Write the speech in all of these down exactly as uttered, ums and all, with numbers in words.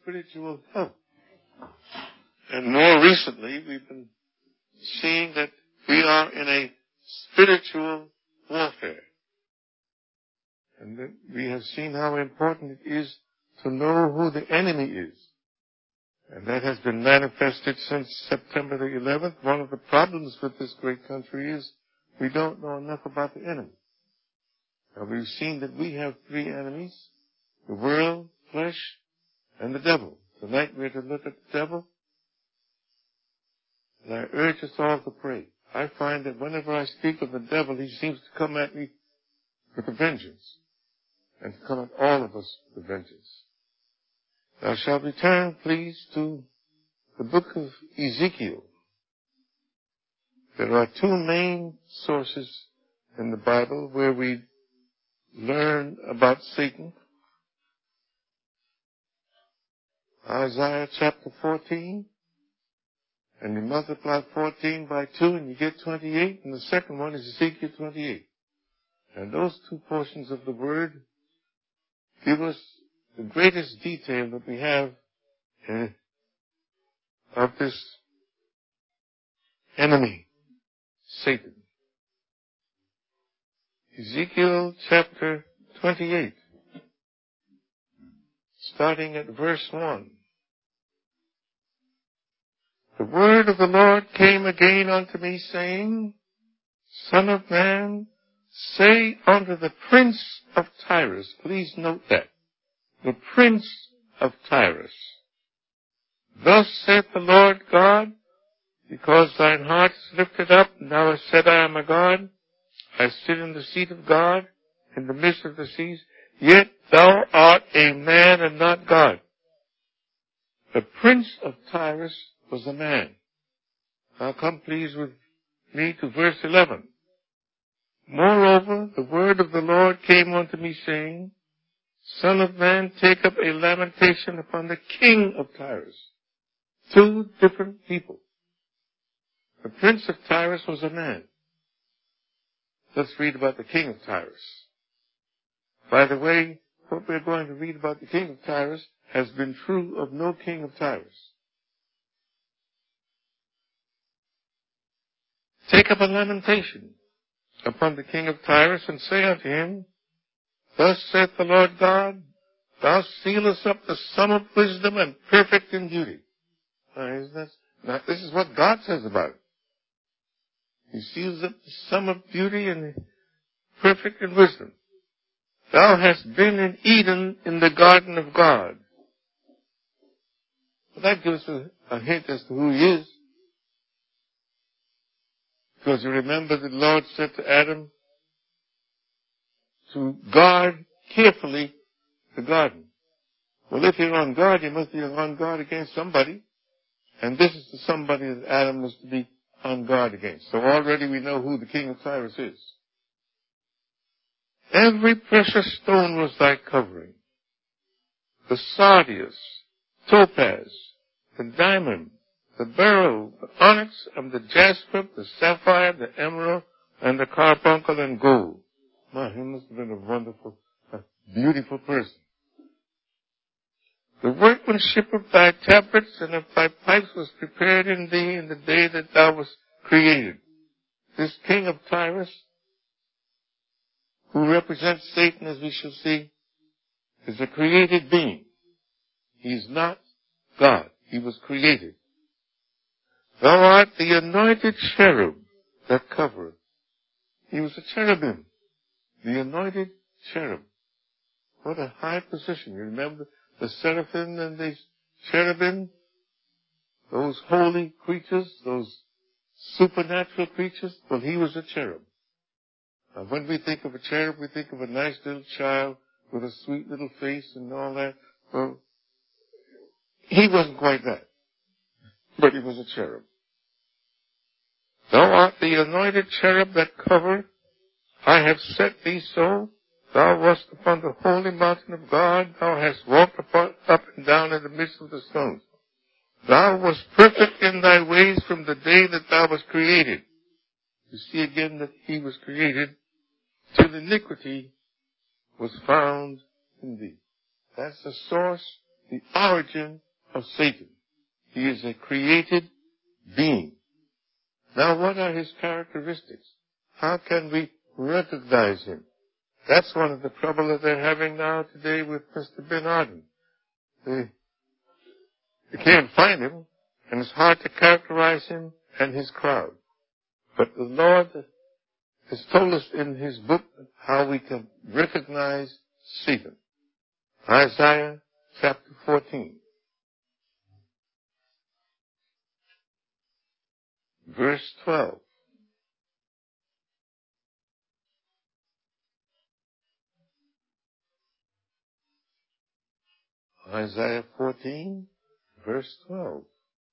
spiritual health. And more recently, we've been seeing that we are in a spiritual warfare. And that we have seen how important it is to know who the enemy is. And that has been manifested since September the eleventh. One of the problems with this great country is we don't know enough about the enemy. Now, we've seen that we have three enemies: the world, flesh, and the devil. Tonight we're to look at the devil. And I urge us all to pray. I find that whenever I speak of the devil, he seems to come at me with a vengeance. And to come at all of us with a vengeance. Now, shall we turn, please, to the book of Ezekiel. There are two main sources in the Bible where we learn about Satan. Isaiah chapter fourteen, and you multiply fourteen by two and you get twenty-eight, and the second one is Ezekiel twenty-eight. And those two portions of the Word give us the greatest detail that we have uh, of this enemy, Satan. Ezekiel chapter twenty-eight, starting at verse one. The word of the Lord came again unto me, saying, Son of man, say unto the prince of Tyrus, please note that, the prince of Tyrus, Thus saith the Lord God, because thine heart is lifted up, and thou hast said, I am a God, I sit in the seat of God, in the midst of the seas, yet thou art a man and not God. The prince of Tyrus was a man. Now come please with me to verse eleven. Moreover, the word of the Lord came unto me, saying, Son of man, take up a lamentation upon the king of Tyrus. Two different people. The prince of Tyrus was a man. Let's read about the king of Tyrus. By the way, what we're going to read about the king of Tyrus has been true of no king of Tyrus. Take up a lamentation upon the king of Tyrus, and say unto him, Thus saith the Lord God, Thou sealest up the sum of wisdom and perfect in beauty. Now, isn't that, now, this is what God says about it. He seals up the sum of beauty and perfect in wisdom. Thou hast been in Eden in the garden of God. Well, that gives us a, a hint as to who he is. Because you remember the Lord said to Adam to guard carefully the garden. Well, if you're on guard, you must be on guard against somebody. And this is the somebody that Adam was to be on guard against. So already we know who the king of Tyrus is. Every precious stone was thy covering. The sardius, topaz, the diamond, the beryl, the onyx, and the jasper, the sapphire, the emerald, and the carbuncle and gold. My, he must have been a wonderful, a beautiful person. The workmanship of thy tabrets and of thy pipes was prepared in thee in the day that thou wast created. This king of Tyrus, who represents Satan, as we shall see, is a created being. He is not God. He was created. Thou art the anointed cherub that covereth. He was a cherubim. The anointed cherub. What a high position. You remember the seraphim and the cherubim? Those holy creatures, those supernatural creatures? Well, he was a cherub. Now, when we think of a cherub, we think of a nice little child with a sweet little face and all that. Well, he wasn't quite that. But he was a cherub. Thou art the anointed cherub that covereth. I have set thee so. Thou wast upon the holy mountain of God. Thou hast walked upon, up and down in the midst of the stones. Thou wast perfect in thy ways from the day that thou wast created. You see again that he was created till iniquity was found in thee. That's the source, the origin of Satan. He is a created being. Now, what are his characteristics? How can we recognize him? That's one of the trouble that they're having now today with Mister Bin Laden. They, they can't find him, and it's hard to characterize him and his crowd. But the Lord has told us in his book how we can recognize Satan. Isaiah chapter fourteen. Verse twelve. Isaiah fourteen, verse twelve.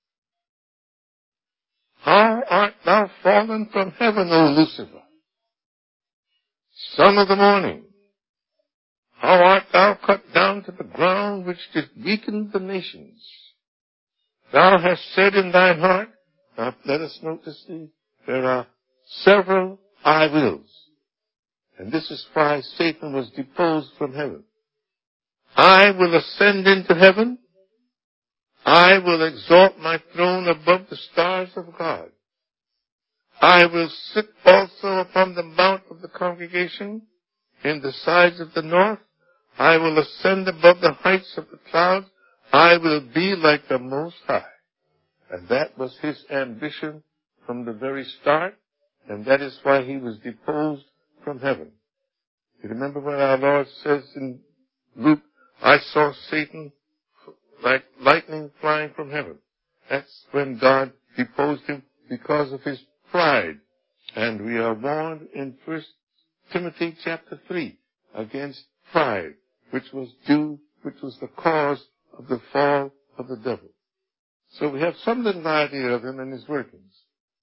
How art thou fallen from heaven, O Lucifer, son of the morning? How art thou cut down to the ground, which did weaken the nations? Thou hast said in thine heart, now let us notice these, there are several I wills. And this is why Satan was deposed from heaven. I will ascend into heaven. I will exalt my throne above the stars of God. I will sit also upon the mount of the congregation in the sides of the north. I will ascend above the heights of the clouds. I will be like the Most High. And that was his ambition from the very start, and that is why he was deposed from heaven. You remember what our Lord says in Luke, I saw Satan like lightning flying from heaven. That's when God deposed him because of his pride. And we are warned in First Timothy chapter three against pride, which was due, which was the cause of the fall of the devil. So we have some little idea of him and his workings.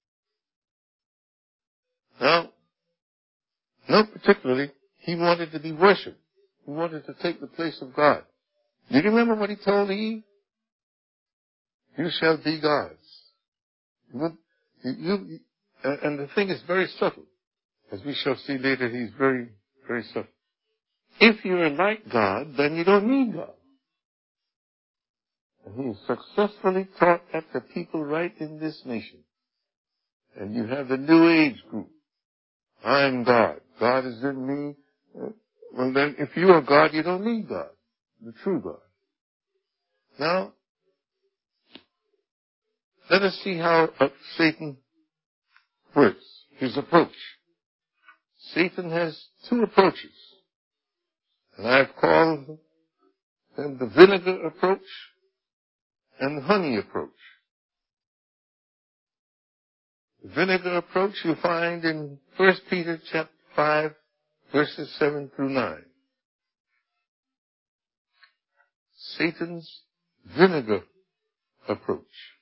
Now, note particularly, he wanted to be worshipped. He wanted to take the place of God. Do you remember what he told Eve? You shall be gods. You, you, and the thing is very subtle. As we shall see later, he's very, very subtle. If you are like God, then you don't need God. And he successfully taught that to people right in this nation. And you have the New Age group. I'm God. God is in me. Well then, if you are God, you don't need God. The true God. Now, let us see how uh, Satan works. His approach. Satan has two approaches. And I've called them the vinegar approach and the honey approach. The vinegar approach you find in First Peter chapter five, verses seven through nine. Satan's vinegar approach.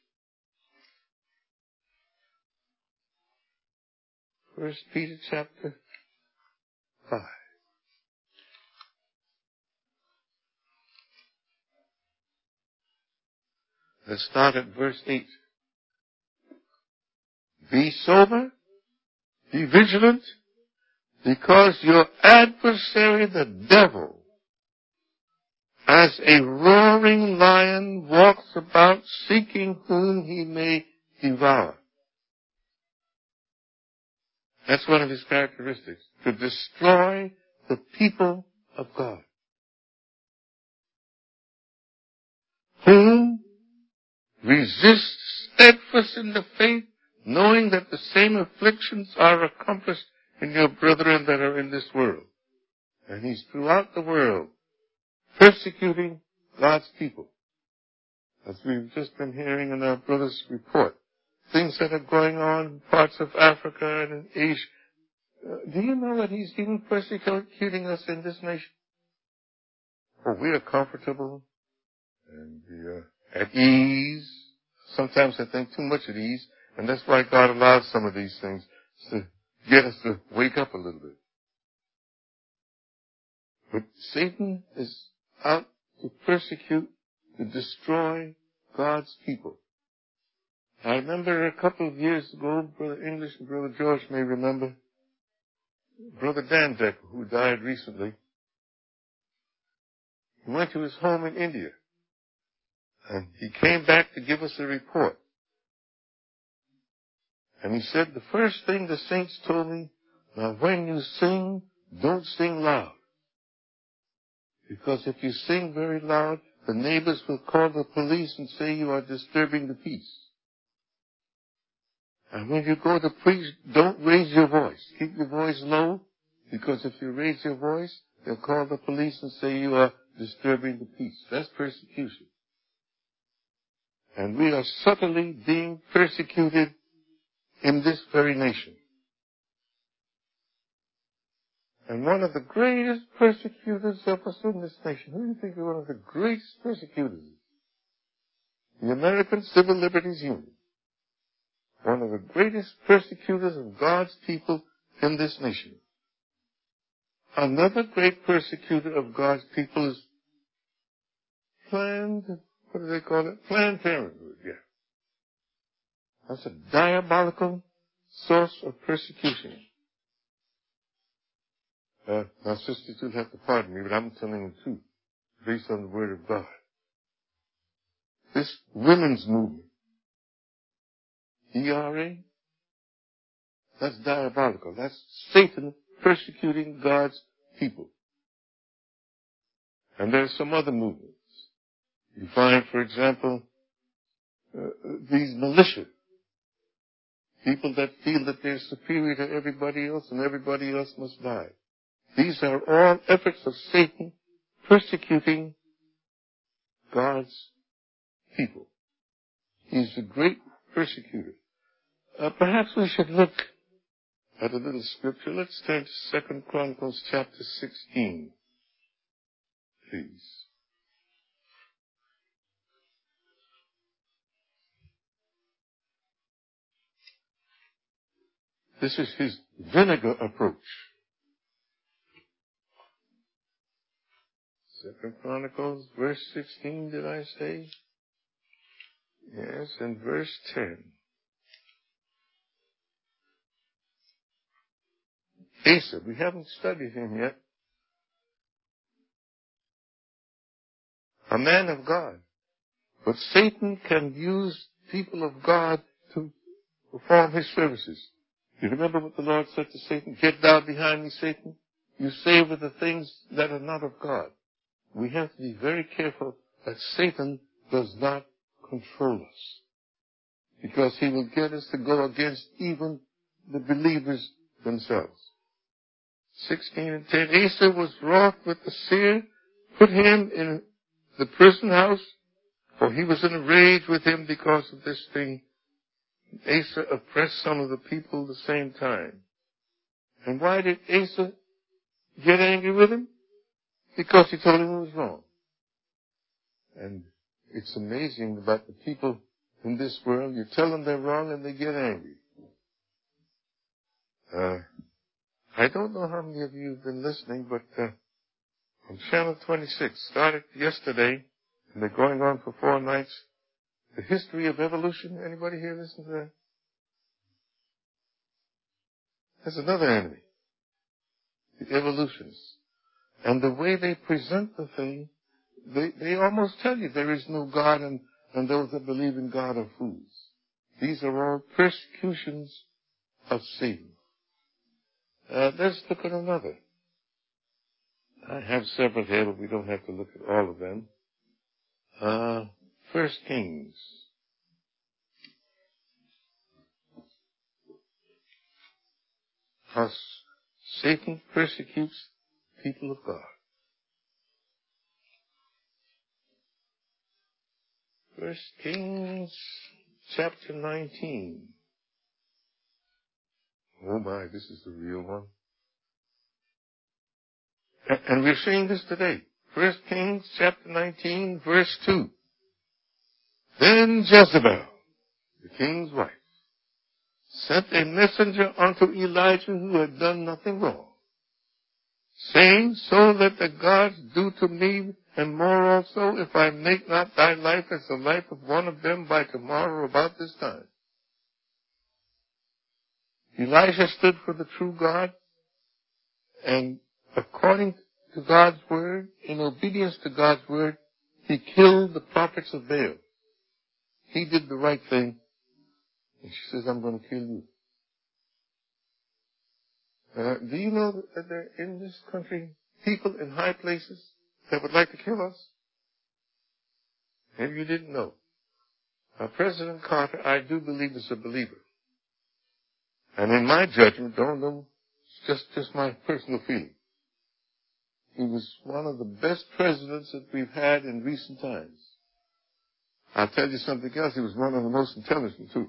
First Peter chapter five. Let's start at verse eight. Be sober, be vigilant, because your adversary, the devil, as a roaring lion, walks about seeking whom he may devour. That's one of his characteristics, to destroy the people of God. Whom resist steadfast in the faith, knowing that the same afflictions are accomplished in your brethren that are in this world. And he's throughout the world persecuting God's people. As we've just been hearing in our brother's report. Things that are going on in parts of Africa and in Asia. Uh, do you know that he's even persecuting us in this nation? Oh, we are comfortable and we are at ease. Sometimes I think too much at ease. And that's why God allows some of these things to get us to wake up a little bit. But Satan is out to persecute, to destroy God's people. I remember a couple of years ago, Brother English and Brother George may remember, Brother Dan Decker, who died recently. He went to his home in India. And he came back to give us a report. And he said, the first thing the saints told me, now when you sing, don't sing loud. Because if you sing very loud, the neighbors will call the police and say you are disturbing the peace. And when you go to preach, don't raise your voice. Keep your voice low, because if you raise your voice, they'll call the police and say you are disturbing the peace. That's persecution. And we are subtly being persecuted in this very nation. And one of the greatest persecutors of us in this nation, who do you think is one of the greatest persecutors? The American Civil Liberties Union. One of the greatest persecutors of God's people in this nation. Another great persecutor of God's people is Planned, what do they call it? Planned Parenthood, yeah. That's a diabolical source of persecution. Uh, my sisters will have to pardon me, but I'm telling the truth, based on the Word of God. This women's movement, E R A, that's diabolical. That's Satan persecuting God's people. And there are some other movements. You find, for example, uh, these militia, people that feel that they're superior to everybody else and everybody else must die. These are all efforts of Satan persecuting God's people. He's a great persecutor. Uh, perhaps we should look at a little scripture. Let's turn to Second Chronicles chapter sixteen, please. This is his vinegar approach. Second Chronicles, verse sixteen, did I say? Yes, and verse ten. Asa, we haven't studied him yet. A man of God. But Satan can use people of God to perform his services. You remember what the Lord said to Satan? Get thou behind me, Satan. You savor the things that are not of God. We have to be very careful that Satan does not control us. Because he will get us to go against even the believers themselves. sixteen and ten. Asa was wroth with the seer, put him in the prison house, for he was in a rage with him because of this thing. Asa oppressed some of the people at the same time. And why did Asa get angry with him? Because he told him he was wrong. And it's amazing about the people in this world. You tell them they're wrong and they get angry. Uh, I don't know how many of you have been listening, but uh, on Channel twenty-six, started yesterday, and they're going on for four nights, the history of evolution. Anybody here listen to that? That's another enemy. The evolutionists. And the way they present the thing, they, they almost tell you there is no God, and, and those that believe in God are fools. These are all persecutions of Satan. Uh, let's look at another. I have several here, but we don't have to look at all of them. Uh, First Kings. How Satan persecutes people of God. First Kings chapter nineteen. Oh my, this is the real one. And we're seeing this today. First Kings chapter nineteen, verse two. Then Jezebel, the king's wife, sent a messenger unto Elijah who had done nothing wrong, saying, so let the gods do to me and more also, if I make not thy life as the life of one of them by tomorrow about this time. Elijah stood for the true God, and according to God's word, in obedience to God's word, He killed the prophets of Baal. He did the right thing. And she says, I'm going to kill you. Uh, do you know that there are in this country people in high places that would like to kill us? Maybe you didn't know. Uh, President Carter, I do believe, is a believer. And in my judgment, don't know, it's just, just my personal feeling. He was one of the best presidents that we've had in recent times. I'll tell you something else. He was one of the most intelligent, too.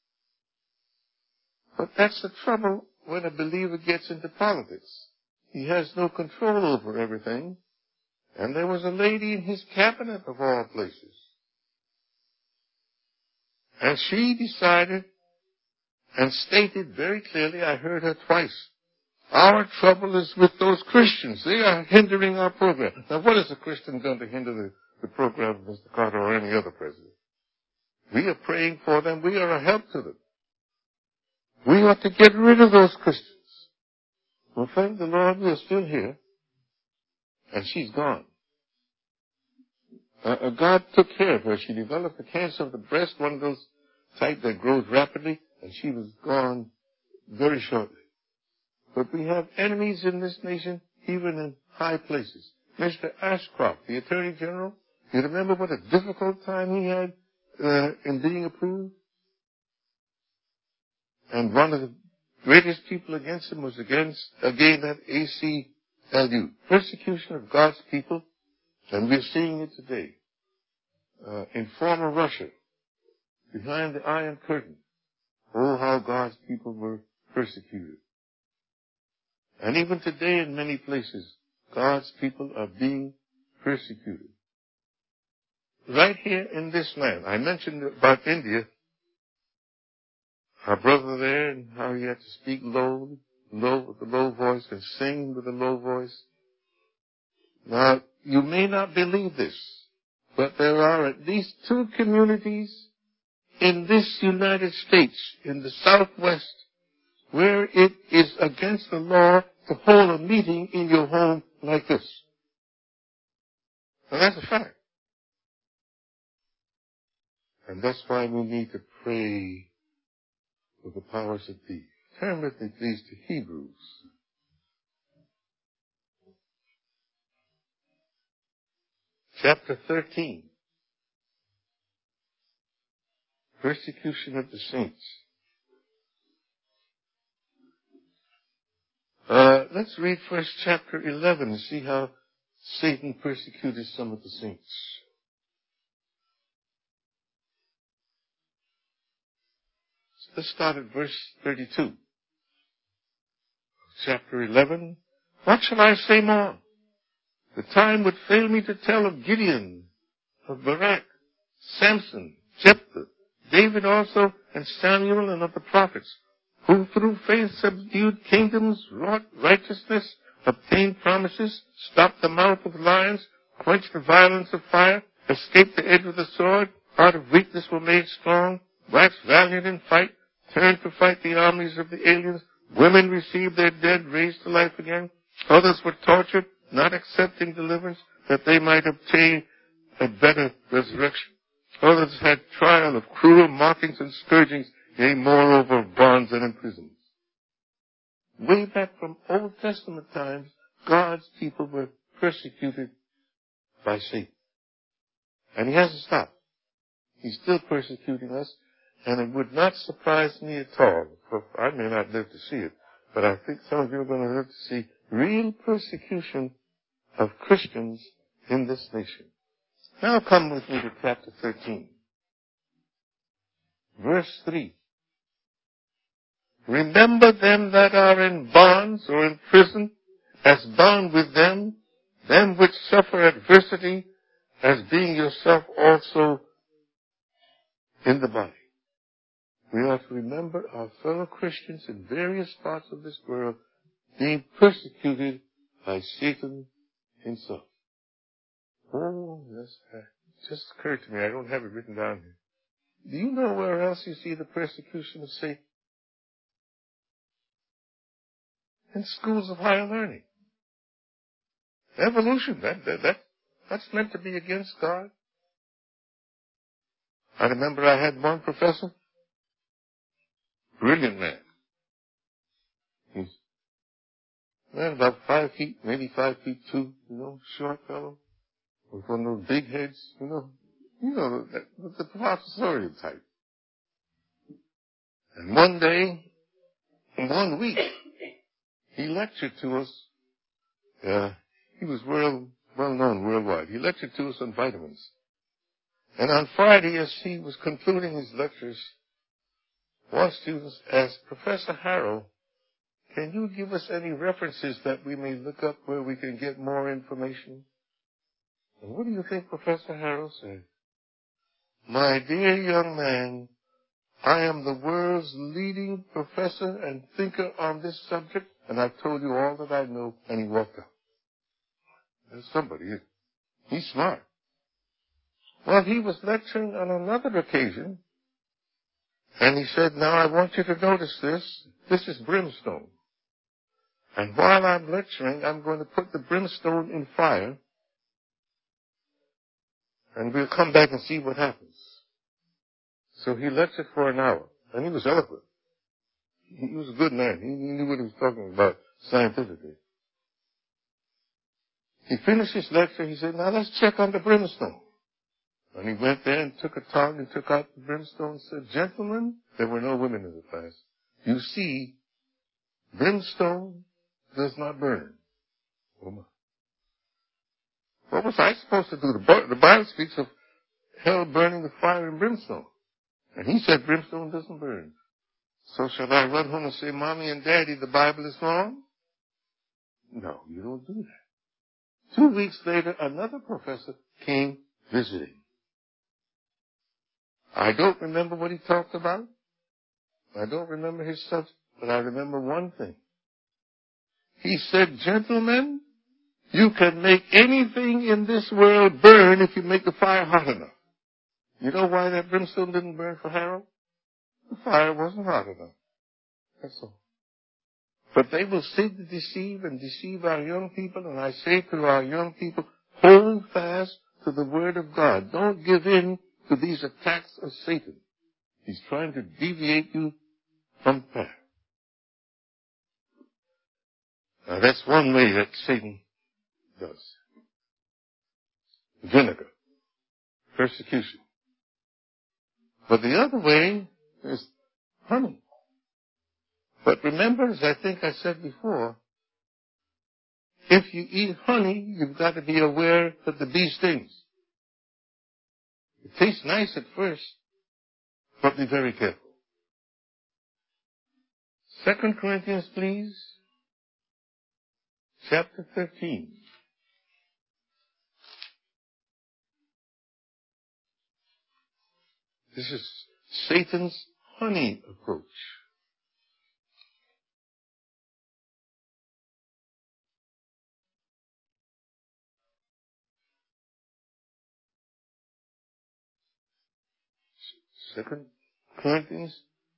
But that's the trouble when a believer gets into politics. He has no control over everything. And there was a lady in his cabinet, of all places. And she decided and stated very clearly, I heard her twice, our trouble is with those Christians. They are hindering our program. Now, what has a Christian done to hinder the, the program of Mister Carter or any other president? We are praying for them. We are a help to them. We ought to get rid of those Christians. Well, thank the Lord, we are still here. And she's gone. Uh, uh, God took care of her. She developed a cancer of the breast, one of those type that grows rapidly, and she was gone very shortly. But we have enemies in this nation, even in high places. Mister Ashcroft, the Attorney General, you remember what a difficult time he had uh, in being approved? And one of the greatest people against him was against, again, that A C L U. Persecution of God's people, and we're seeing it today. Uh, in former Russia, behind the Iron Curtain, oh, how God's people were persecuted. And even today in many places, God's people are being persecuted. Right here in this land, I mentioned about India, our brother there, and how he had to speak low, low with a low voice and sing with a low voice. Now, you may not believe this, but there are at least two communities in this United States, in the Southwest, where it is against the law to hold a meeting in your home like this. Now, that's a fact. And that's why we need to pray for the powers that be. Turn with me, please, to Hebrews. Chapter thirteen. Persecution of the saints. Uh, let's read first chapter eleven and see how Satan persecuted some of the saints. Let's start at verse thirty-two. Chapter eleven. What shall I say more? The time would fail me to tell of Gideon, of Barak, Samson, Jephthah, David also, and Samuel, and of the prophets, who through faith subdued kingdoms, wrought righteousness, obtained promises, stopped the mouth of lions, quenched the violence of fire, escaped the edge of the sword, out of weakness were made strong, waxed valiant in fight, turned to fight the armies of the aliens. Women received their dead raised to life again. Others were tortured, not accepting deliverance, that they might obtain a better resurrection. Others had trial of cruel mockings and scourgings, yea, moreover, of bonds and imprisonments. Way back from Old Testament times, God's people were persecuted by Satan. And he hasn't stopped. He's still persecuting us, and it would not surprise me at all. I may not live to see it, but I think some of you are going to live to see real persecution of Christians in this nation. Now come with me to chapter thirteen. Verse three. Remember them that are in bonds or in prison, as bound with them, them which suffer adversity, as being yourself also in the body. We ought to remember our fellow Christians in various parts of this world being persecuted by Satan himself. Oh, yes, it just occurred to me. I don't have it written down here. Do you know where else you see the persecution of Satan? In schools of higher learning. Evolution, that, that, that, That's meant to be against God. I remember I had one professor, brilliant man. He's man, about five feet, maybe five feet two, you know, short fellow, with one of those big heads, you know, you know, the, the professorial type. And one day, in one week, he lectured to us. Uh, he was world, well known worldwide. He lectured to us on vitamins. And on Friday, as he was concluding his lectures, one student asked, Professor Harrell, can you give us any references that we may look up where we can get more information? And what do you think Professor Harrell said? My dear young man, I am the world's leading professor and thinker on this subject, and I've told you all that I know, and he walked out. There's somebody. He's smart. Well, he was lecturing on another occasion, and he said, now I want you to notice this. This is brimstone. And while I'm lecturing, I'm going to put the brimstone in fire, and we'll come back and see what happens. So he lectured for an hour, and he was eloquent. He was a good man. He knew what he was talking about scientifically. He finished his lecture. He said, now let's check on the brimstone. And he went there and took a tongue and took out the brimstone and said, gentlemen, there were no women in the class. You see, brimstone does not burn. What was I supposed to do? The Bible speaks of hell burning with fire and brimstone. And he said brimstone doesn't burn. So shall I run home and say, Mommy and Daddy, the Bible is wrong? No, you don't do that. Two weeks later, another professor came visiting. I don't remember what he talked about. I don't remember his subject, but I remember one thing. He said, gentlemen, you can make anything in this world burn if you make the fire hot enough. You know why that brimstone didn't burn for Harold? The fire wasn't hot enough. That's all. But they will seek to deceive and deceive our young people, and I say to our young people, hold fast to the word of God. Don't give in to these attacks of Satan. He's trying to deviate you from path. Now that's one way that Satan does. Vinegar. Persecution. But the other way is honey. But remember, as I think I said before, if you eat honey, you've got to be aware that the bee stings. It tastes nice at first, but be very careful. Second Corinthians, please. Chapter thirteen. This is Satan's honey approach. Second Corinthians.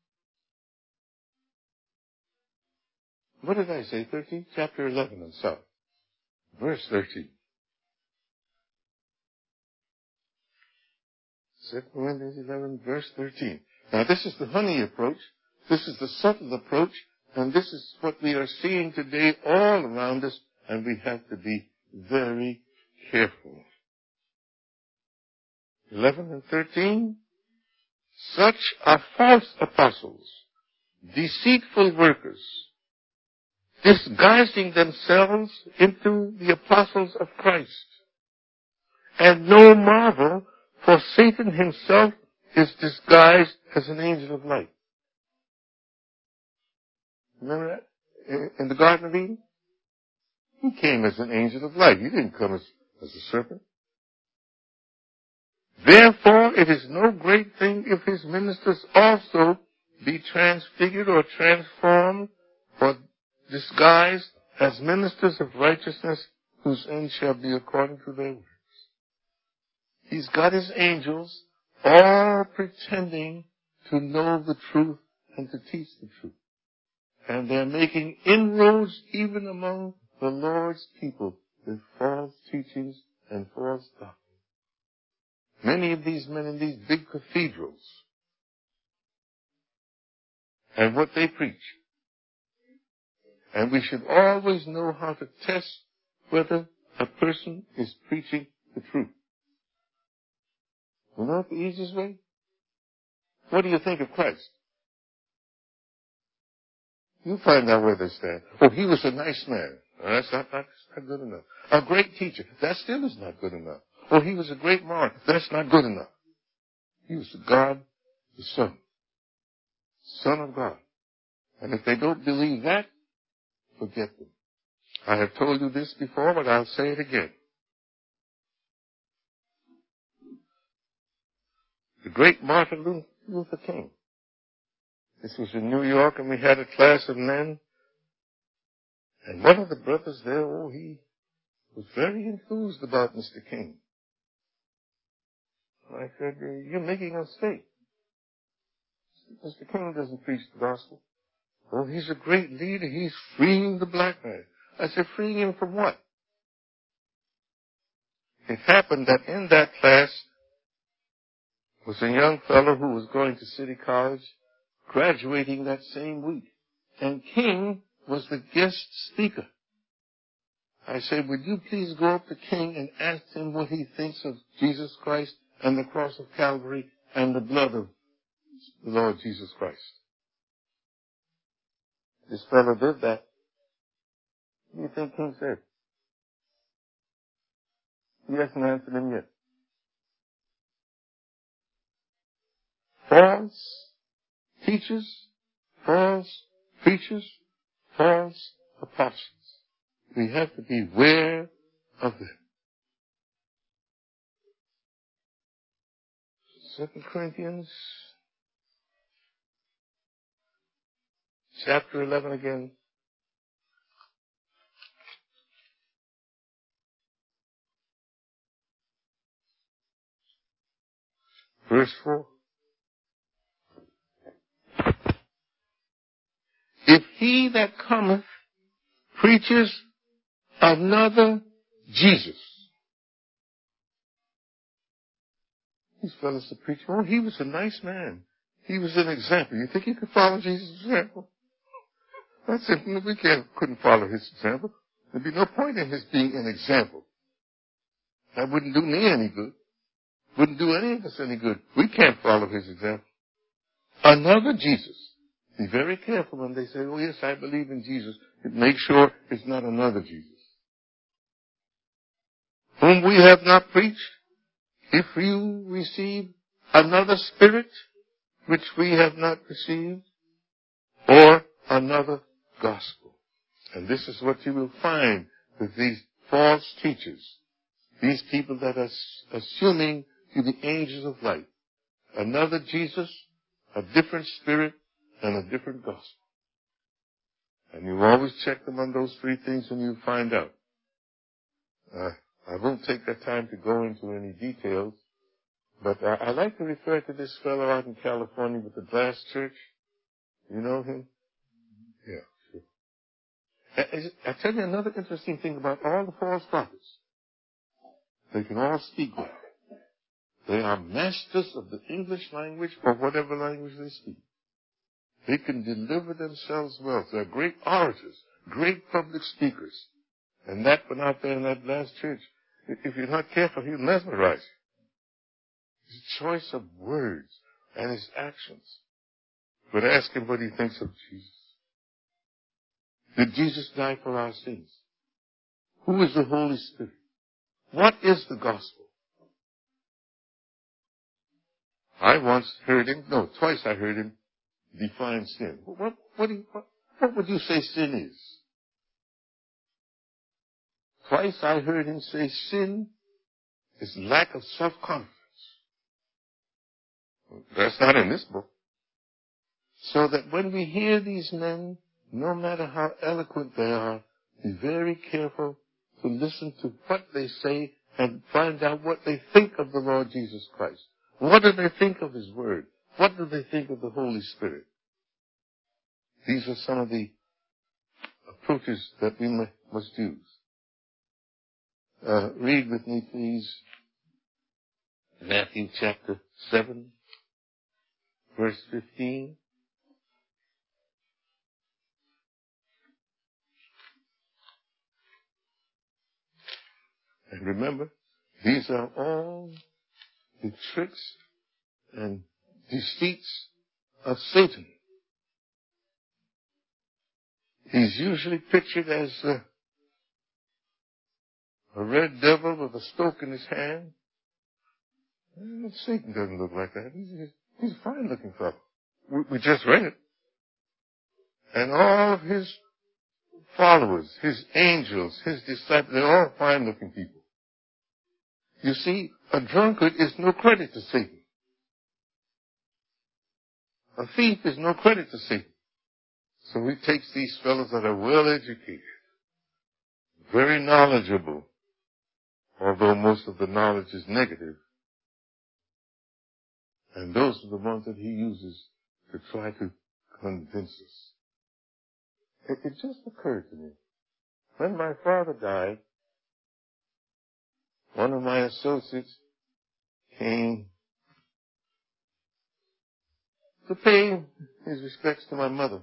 What did I say? thirteen? Chapter eleven, I'm sorry. Verse thirteen. Second Corinthians eleven, verse thirteen. Now this is the honey approach. This is the subtle approach. And this is what we are seeing today all around us. And we have to be very careful. eleven and thirteen. Such are false apostles, deceitful workers, disguising themselves into the apostles of Christ. And no marvel, for Satan himself is disguised as an angel of light. Remember that? In the Garden of Eden? He came as an angel of light. He didn't come as, as a serpent. Therefore, it is no great thing if his ministers also be transfigured or transformed or disguised as ministers of righteousness, whose end shall be according to their works. He's got his angels all pretending to know the truth and to teach the truth. And they're making inroads even among the Lord's people with false teachings and false doctrine. Many of these men in these big cathedrals and what they preach. And we should always know how to test whether a person is preaching the truth. You know the easiest way? What do you think of Christ? You find out where they stand. Oh, he was a nice man. Oh, that's not, that's not good enough. A great teacher. That still is not good enough. Oh, he was a great martyr. That's not good enough. He was the God, the Son. Son of God. And if they don't believe that, forget them. I have told you this before, but I'll say it again. The great Martin Luther King. This was in New York, and we had a class of men. And one of the brothers there, oh, he was very enthused about Mister King. I said, you're making a mistake. Mister King doesn't preach the gospel. Oh, he's a great leader. He's freeing the black man. I said, freeing him from what? It happened that in that class was a young fellow who was going to City College, graduating that same week. And King was the guest speaker. I said, would you please go up to King and ask him what he thinks of Jesus Christ and the cross of Calvary and the blood of the Lord Jesus Christ? This fellow did that. What do you think King said? He hasn't answered him yet. False teachers, false preachers, false apostles. We have to be aware of them. Second Corinthians chapter eleven again. Verse four. If he that cometh preaches another Jesus. These fellows are preaching, oh, he was a nice man. He was an example. You think you could follow Jesus' example? That's it. We can't, couldn't follow his example. There'd be no point in his being an example. That wouldn't do me any good. Wouldn't do any of us any good. We can't follow his example. Another Jesus. Be very careful when they say, oh yes, I believe in Jesus. Make sure it's not another Jesus. Whom we have not preached, if you receive another spirit, which we have not received, or another gospel. And this is what you will find with these false teachers. These people that are assuming to be angels of light. Another Jesus, a different spirit, and a different gospel. And you always check them on those three things and you find out. Uh, I won't take the time to go into any details, but I, I like to refer to this fellow out in California with the glass church. You know him? Yeah, sure. I, I tell you another interesting thing about all the false prophets. They can all speak well. They are masters of the English language or whatever language they speak. They can deliver themselves well. They're great orators, great public speakers. And that one out there in that last church, if you're not careful, he'll mesmerize you. His choice of words and his actions. But ask him what he thinks of Jesus. Did Jesus die for our sins? Who is the Holy Spirit? What is the gospel? I once heard him, no, twice I heard him define sin. What, what, do you, what, what would you say sin is? Twice I heard him say sin is lack of self-confidence. That's not in this book. So that when we hear these men, no matter how eloquent they are, be very careful to listen to what they say and find out what they think of the Lord Jesus Christ. What do they think of his word? What do they think of the Holy Spirit? These are some of the approaches that we must use. uh, read with me, please, Matthew chapter seven, verse fifteen. And remember, these are all the tricks and deceits of Satan. He's usually pictured as uh, a red devil with a stoke in his hand. And Satan doesn't look like that. He's, he's a fine-looking fellow. We, we just read it. And all of his followers, his angels, his disciples, they're all fine-looking people. You see, a drunkard is no credit to Satan. A thief is no credit to Satan. So he takes these fellows that are well educated, very knowledgeable, although most of the knowledge is negative. And those are the ones that he uses to try to convince us. It, it just occurred to me. When my father died, one of my associates came to pay his respects to my mother.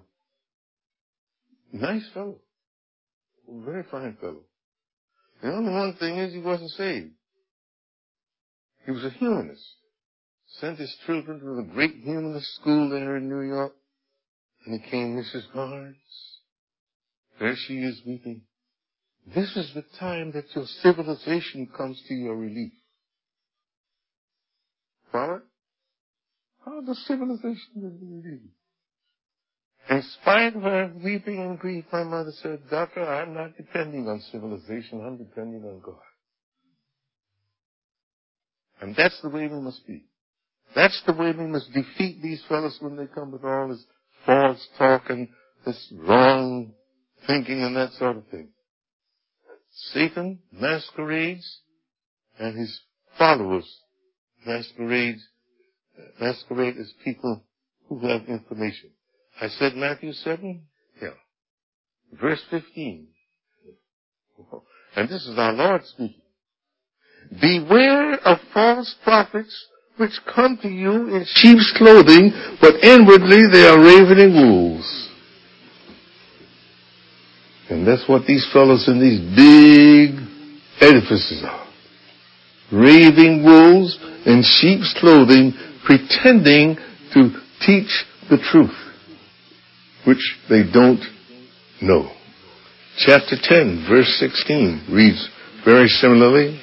Nice fellow. Very fine fellow. The only one thing is he wasn't saved. He was a humanist. Sent his children to the great humanist school there in New York. And he came, Missus Barnes. There she is weeping. This is the time that your civilization comes to your relief. Father, how does civilization come to your relief? In spite of her weeping and grief, my mother said, Doctor, I'm not depending on civilization, I'm depending on God. And that's the way we must be. That's the way we must defeat these fellows when they come with all this false talk and this wrong thinking and that sort of thing. Satan masquerades and his followers masquerades, masquerade as people who have information. I said Matthew seven? Yeah. Verse fifteen. And this is our Lord speaking. Beware of false prophets which come to you in sheep's clothing, but inwardly they are ravening wolves. And that's what these fellows in these big edifices are. Raving wolves in sheep's clothing, pretending to teach the truth, which they don't know. Chapter ten, verse sixteen reads very similarly.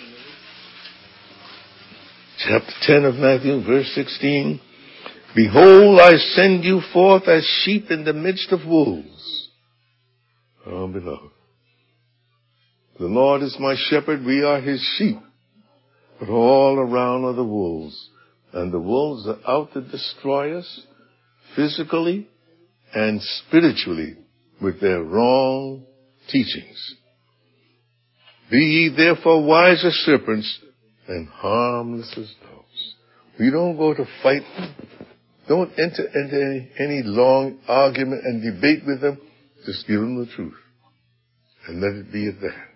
Chapter ten of Matthew, verse sixteen. Behold, I send you forth as sheep in the midst of wolves. Oh, beloved. The Lord is my shepherd, we are his sheep. But all around are the wolves. And the wolves are out to destroy us physically and spiritually with their wrong teachings. Be ye therefore wise as serpents and harmless as doves. We don't go to fight them. Don't enter into any, any long argument and debate with them. Just give them the truth. And let it be at that.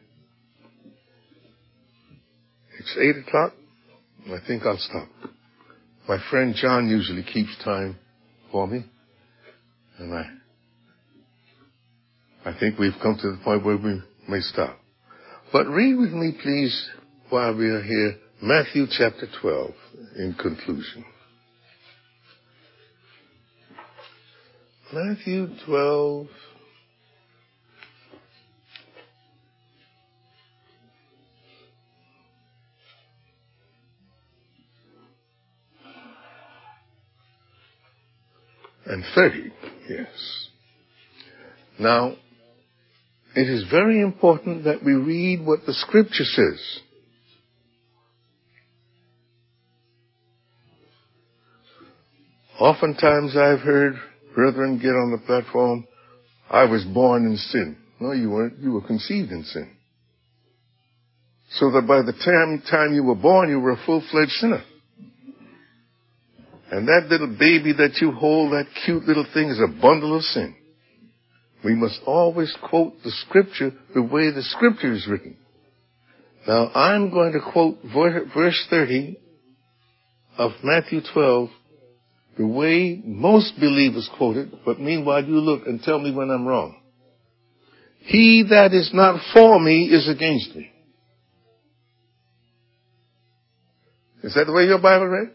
It's eight o'clock. I think I'll stop. My friend John usually keeps time for me. And I, I think we've come to the point where we may stop. But read with me, please, while we are here, Matthew chapter twelve in conclusion. Matthew twelve. And thirty, yes. Now, it is very important that we read what the Scripture says. Oftentimes I've heard brethren get on the platform, I was born in sin. No, you weren't. You were conceived in sin. So that by the time, time you were born, you were a full-fledged sinner. And that little baby that you hold, that cute little thing, is a bundle of sin. We must always quote the Scripture the way the Scripture is written. Now, I'm going to quote verse thirty of Matthew twelve the way most believers quote it, but meanwhile you look and tell me when I'm wrong. He that is not for me is against me. Is that the way your Bible read?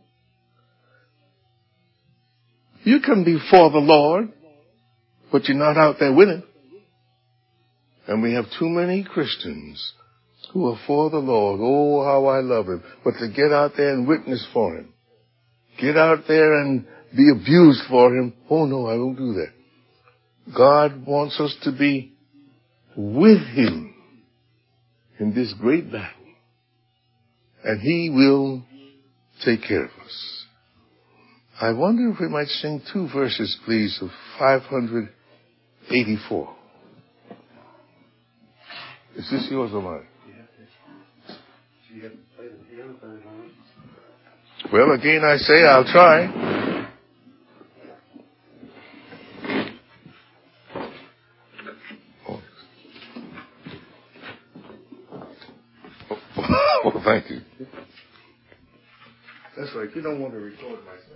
You can be for the Lord, but you're not out there with him. And we have too many Christians who are for the Lord. Oh, how I love him. But to get out there and witness for him, get out there and be abused for him, oh no, I won't do that. God wants us to be with him in this great battle. And he will take care of us. I wonder if we might sing two verses, please, of five hundred eighty-four. Is this yours or mine? Well, again I say I'll try. Oh, oh, oh thank you. That's right. You don't want to record myself.